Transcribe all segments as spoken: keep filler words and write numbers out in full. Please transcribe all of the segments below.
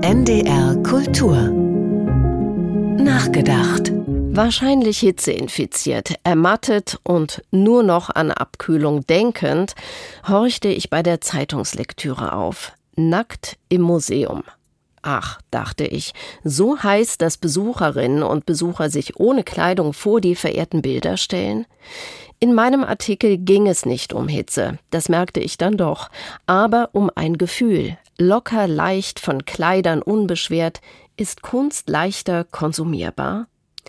N D R Kultur Nachgedacht. Wahrscheinlich hitzeinfiziert, ermattet und nur noch an Abkühlung denkend, horchte ich bei der Zeitungslektüre auf. Nackt im Museum. Ach, dachte ich, so heiß, dass Besucherinnen und Besucher sich ohne Kleidung vor die verehrten Bilder stellen? In meinem Artikel ging es nicht um Hitze, das merkte ich dann doch, aber um ein Gefühl. Locker, leicht, von Kleidern unbeschwert, ist Kunst leichter konsumierbar?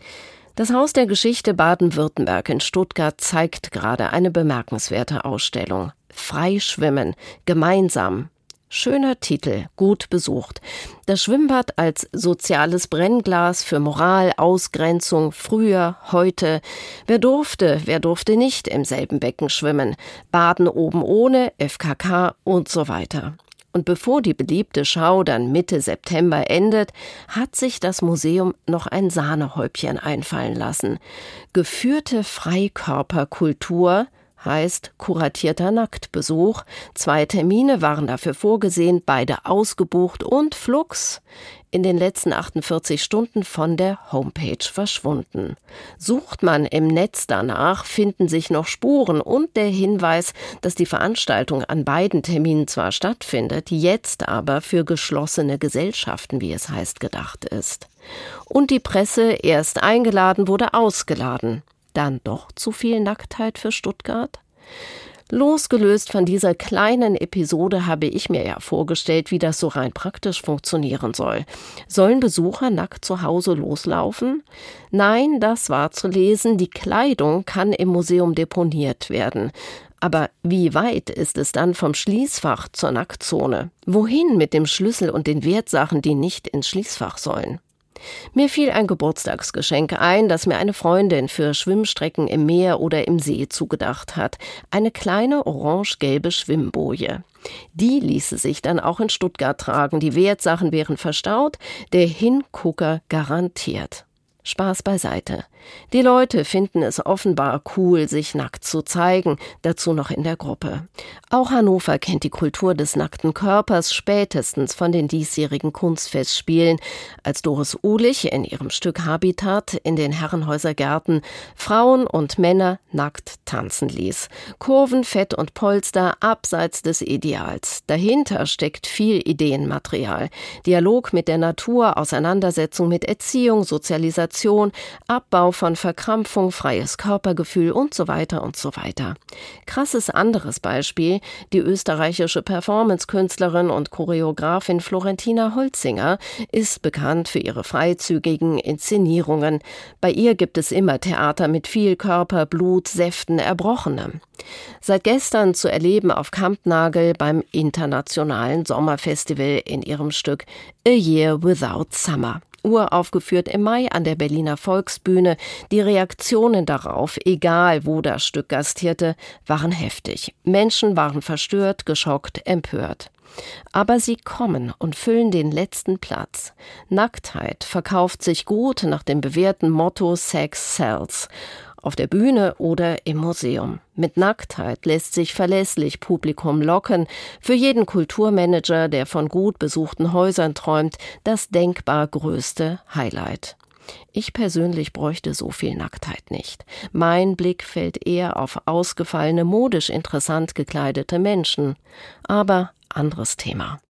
Das Haus der Geschichte Baden-Württemberg in Stuttgart zeigt gerade eine bemerkenswerte Ausstellung. Freischwimmen, gemeinsam. Schöner Titel, gut besucht. Das Schwimmbad als soziales Brennglas für Moral, Ausgrenzung, früher, heute. Wer durfte, wer durfte nicht im selben Becken schwimmen. Baden oben ohne, F K K und so weiter. Und bevor die beliebte Schau dann Mitte September endet, hat sich das Museum noch ein Sahnehäubchen einfallen lassen. Geführte Freikörperkultur heißt kuratierter Nacktbesuch. Zwei Termine waren dafür vorgesehen, beide ausgebucht und flugs in den letzten achtundvierzig Stunden von der Homepage verschwunden. Sucht man im Netz danach, finden sich noch Spuren und der Hinweis, dass die Veranstaltung an beiden Terminen zwar stattfindet, jetzt aber für geschlossene Gesellschaften, wie es heißt, gedacht ist. Und die Presse, erst eingeladen, wurde ausgeladen. Dann doch zu viel Nacktheit für Stuttgart? Losgelöst von dieser kleinen Episode habe ich mir ja vorgestellt, wie das so rein praktisch funktionieren soll. Sollen Besucher nackt zu Hause loslaufen? Nein, das war zu lesen, die Kleidung kann im Museum deponiert werden. Aber wie weit ist es dann vom Schließfach zur Nacktzone? Wohin mit dem Schlüssel und den Wertsachen, die nicht ins Schließfach sollen? Mir fiel ein Geburtstagsgeschenk ein, das mir eine Freundin für Schwimmstrecken im Meer oder im See zugedacht hat. Eine kleine orange-gelbe Schwimmboje. Die ließe sich dann auch in Stuttgart tragen. Die Wertsachen wären verstaut, der Hingucker garantiert. Spaß beiseite. Die Leute finden es offenbar cool, sich nackt zu zeigen, dazu noch in der Gruppe. Auch Hannover kennt die Kultur des nackten Körpers spätestens von den diesjährigen Kunstfestspielen, als Doris Uhlich in ihrem Stück Habitat in den Herrenhäusergärten Frauen und Männer nackt tanzen ließ. Kurven, Fett und Polster abseits des Ideals. Dahinter steckt viel Ideenmaterial. Dialog mit der Natur, Auseinandersetzung mit Erziehung, Sozialisation, Abbau von Verkrampfung, freies Körpergefühl und so weiter und so weiter. Krasses anderes Beispiel, die österreichische Performance-Künstlerin und Choreografin Florentina Holzinger ist bekannt für ihre freizügigen Inszenierungen. Bei ihr gibt es immer Theater mit viel Körper, Blut, Säften, Erbrochenem. Seit gestern zu erleben auf Kampnagel beim internationalen Sommerfestival in ihrem Stück A Year Without Summer. Uraufgeführt im Mai an der Berliner Volksbühne. Die Reaktionen darauf, egal wo das Stück gastierte, waren heftig. Menschen waren verstört, geschockt, empört. Aber sie kommen und füllen den letzten Platz. Nacktheit verkauft sich gut nach dem bewährten Motto Sex sells. Auf der Bühne oder im Museum. Mit Nacktheit lässt sich verlässlich Publikum locken. Für jeden Kulturmanager, der von gut besuchten Häusern träumt, das denkbar größte Highlight. Ich persönlich bräuchte so viel Nacktheit nicht. Mein Blick fällt eher auf ausgefallene, modisch interessant gekleidete Menschen. Aber anderes Thema.